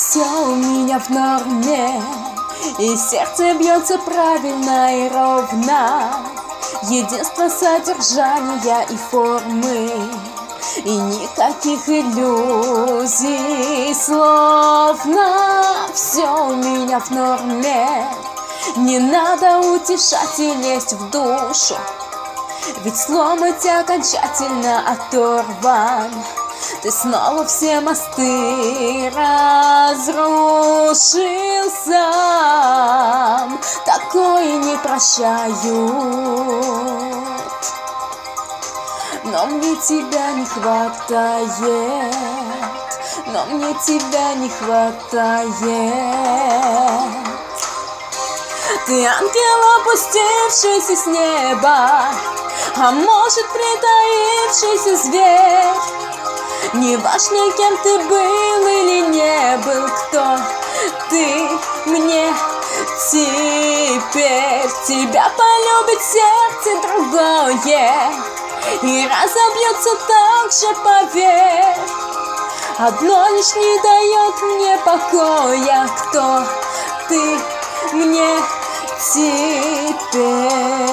Все у меня в норме, и сердце бьется правильно и ровно. Единство содержания и формы, и никаких иллюзий. Словно все у меня в норме, не надо утешать и лезть в душу, ведь сломать окончательно оторван. Ты снова все мосты разрушил сам. Такое не прощают, но мне тебя не хватает, но мне тебя не хватает. Ты ангел, опустившийся с неба, а может, притаившийся зверь. Неважно, кем ты был или не был, кто ты мне теперь. Тебя полюбит сердце другое и разобьется так же, поверь. Одно лишь не дает мне покоя, кто ты мне теперь.